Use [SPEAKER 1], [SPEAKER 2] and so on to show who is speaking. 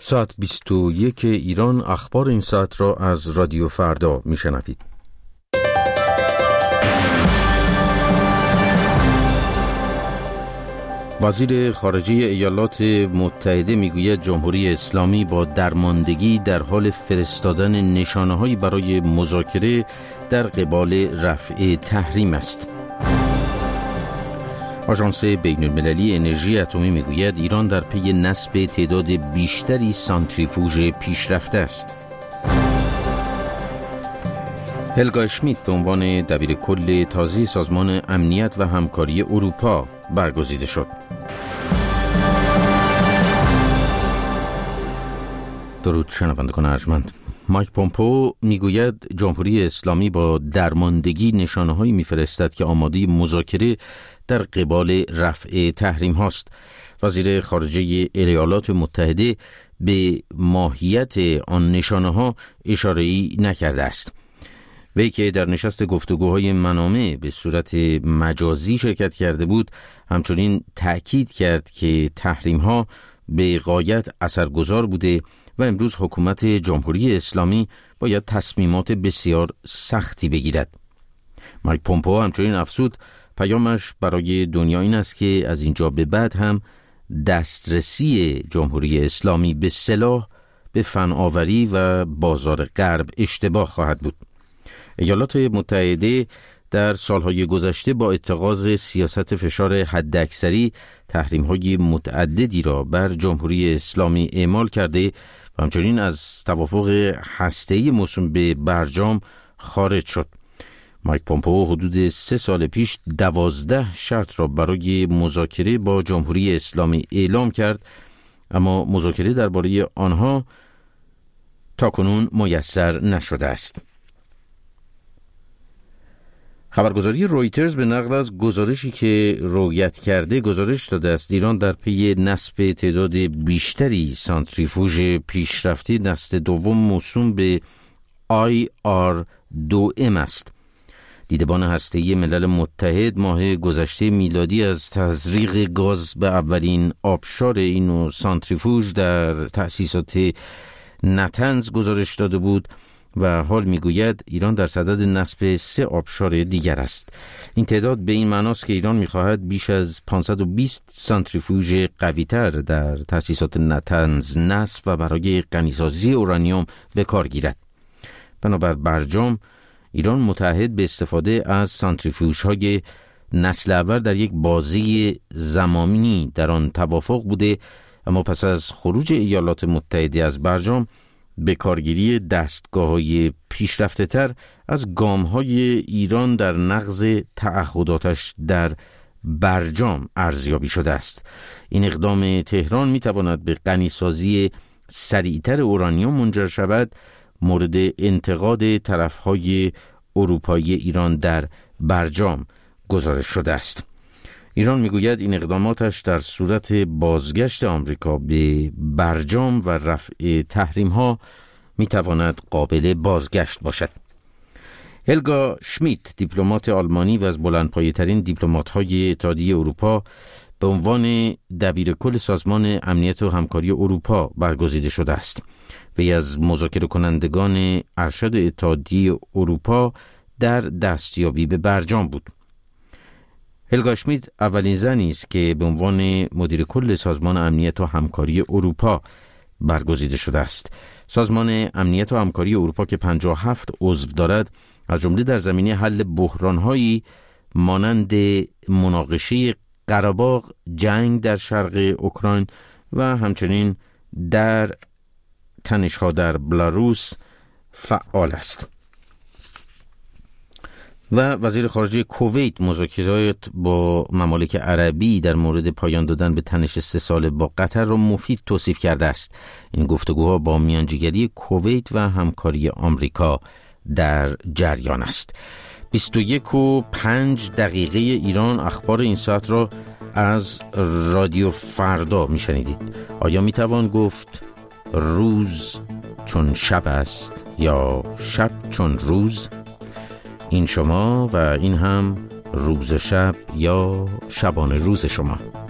[SPEAKER 1] ساعت 21 ایران اخبار این ساعت را از رادیو فردا میشنوید. وزیر خارجه ایالات متحده میگوید جمهوری اسلامی با درماندگی در حال فرستادن نشانه‌هایی برای مذاکره در قبال رفع تحریم است. آژانس بین‌المللی انرژی اتمی میگوید ایران در پی نصب تعداد بیشتری سانتریفوژ پیشرفته است. هلگا اشمیت به عنوان دبیرکل تازه سازمان امنیت و همکاری اروپا برگزیده شد. درود شنوندگان ارجمند. مایک پومپئو میگوید جمهوری اسلامی با درماندگی نشانه‌هایی میفرستد که آماده مذاکره در قبال رفع تحریم هاست. وزیر خارجه ایالات متحده به ماهیت آن نشانه‌ها اشاره‌ای نکرده است. وی که در نشست گفتگوهای منامه به صورت مجازی شرکت کرده بود، همچنین تأکید کرد که تحریم‌ها به غایت اثرگذار بوده و امروز حکومت جمهوری اسلامی باید تصمیمات بسیار سختی بگیرد. مایک پومپئو همچنین افزود پیامش برای دنیا این است که از اینجا به بعد هم دسترسی جمهوری اسلامی به سلاح، به فناوری و بازار غرب اشتباه خواهد بود. ایالات متحده در سالهای گذشته با اتخاذ سیاست فشار حداکثری تحریم‌های متعددی را بر جمهوری اسلامی اعمال کرده و همچنین از توافق هسته‌ای موسوم به برجام خارج شد. مایک پومپئو حدود 3 سال پیش 12 شرط را برای مذاکره با جمهوری اسلامی اعلام کرد، اما مذاکره درباره آنها تاکنون میسر نشده است. خبرگزاری رویترز به نقل از گزارشی که رویت کرده گزارش داده است ایران در پی نصب تعداد بیشتری سانتریفوژ پیشرفته نسل دوم موسوم به IR2M است. دیدبان هسته‌ای ملل متحد ماه گذشته میلادی از تزریق گاز به اولین آبشار این نوع سانتریفوژ در تأسیسات نتنز گزارش داده بود و حال میگوید ایران در صدد نصب 3 آبشار دیگر است. این تعداد به این معناست که ایران میخواهد بیش از 520 سانتریفوژ قوی‌تر در تأسیسات نتنز نصب و برای غنیسازی اورانیوم به کار گیرد. بنابر برجام ایران متعهد به استفاده از سانتریفوژهای نسل اول در یک بازه زمانی در آن توافق بوده، اما پس از خروج ایالات متحده از برجام به کارگیری دستگاه‌های پیشرفته‌تر از گام‌های ایران در نقض تعهداتش در برجام ارزیابی شده است. این اقدام تهران می‌تواند به غنیسازی سریعتر اورانیوم منجر شود، مورد انتقاد طرف‌های اروپایی ایران در برجام گزارش شده است. ایران میگوید این اقداماتش در صورت بازگشت آمریکا به برجام و رفع تحریم‌ها میتواند قابل بازگشت باشد. هلگا اشمیت، دیپلمات آلمانی و از بلندپایه‌ترین دیپلمات‌های اتحادیه اروپا، به عنوان دبیرکل سازمان امنیت و همکاری اروپا برگزیده شده است. وی از مذاکره کنندگان ارشد اتحادیه اروپا در دستیابی به برجام بود. هلگا اشمیت اولین زنی است که به عنوان مدیر کل سازمان امنیت و همکاری اروپا برگزیده شده است. سازمان امنیت و همکاری اروپا که 57 عضو دارد، از جمله در زمینه حل بحران‌هایی مانند مناقشه قره‌باغ، جنگ در شرق اوکراین و همچنین در تنش‌ها در بلاروس فعال است. و وزیر خارجه کویت مذاکرات با ممالک عربی در مورد پایان دادن به تنش 3 ساله با قطر را مفید توصیف کرده است. این گفتگوها با میانجیگری کویت و همکاری آمریکا در جریان است. 21:05 ایران اخبار این ساعت را از رادیو فردا میشنیدید. آیا میتوان گفت روز چون شب است یا شب چون روز؟ این شما و این هم روز شب یا شبانه روز شما.